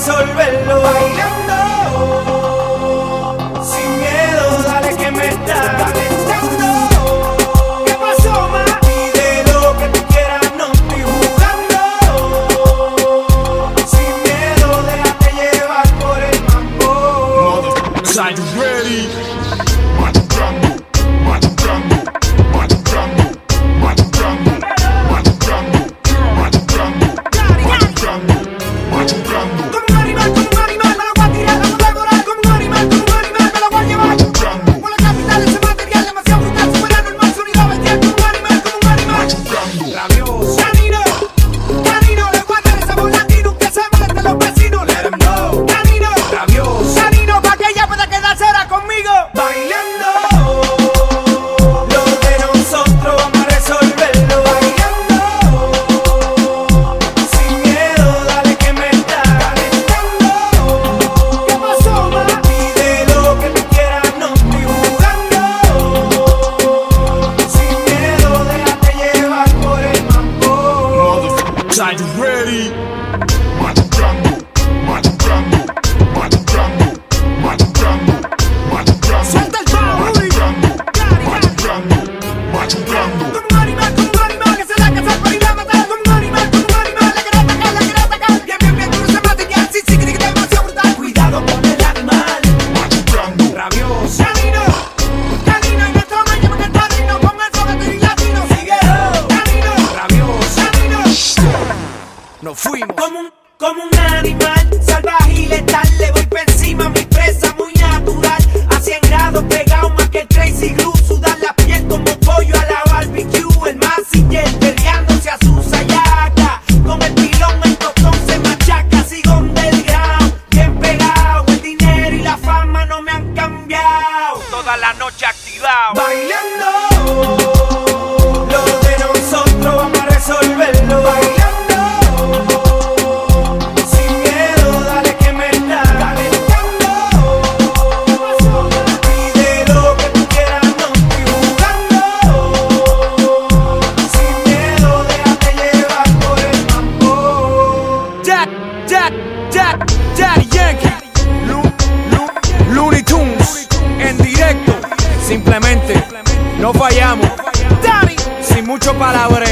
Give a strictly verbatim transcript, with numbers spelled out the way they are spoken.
resolverlo. Bailando, sin miedo, dale que me está calentando. ¿Qué pasó, ma? Pide lo que tú quieras, no estoy jugando. Sin miedo, déjate llevar por el mambo. Are you ready? Are you ready? Machucando, machucando, machucando, machucando, machucando. Suelta el bajo, machucando, machucando, machucando. Como un animal, como un animal que se la casa para ir a matar. Como un animal, como un animal, le quiere atacar, le quiere atacar. Bien, bien, bien, duro se mate ya, sí, sí, que te demasiado brutal. Cuidado con el animal, Machucando, rabioso. Canino, canino, y nuestro me llaman el padrino. Con el foguete y latino, sigue. Canino, rabioso. Canino, Nos fuimos. como un, como un animal salvaje y letal. Le voy por encima a mi presa muy natural. A cien grados pegado más que el Crazy Glue. Sudar la piel como pollo a la barbecue. El masiller peleándose a su sayaca. Con el pilón el tostón se machaca. Sigo underground, bien pegado. El dinero y la fama no me han cambiado. Toda la noche activado. Bailando, lo de nosotros vamos a resolverlo. Bailando, sin miedo, dale que me está calentando. Pide lo que tú quieras, no estoy jugando. Sin miedo, déjate llevar por el mambo. Jack, Jack, Jack, Daddy Yankee. Lu, Lu, Looney Tunes. En directo. Simplemente no fallamos. Daddy. Sin mucho palabreo.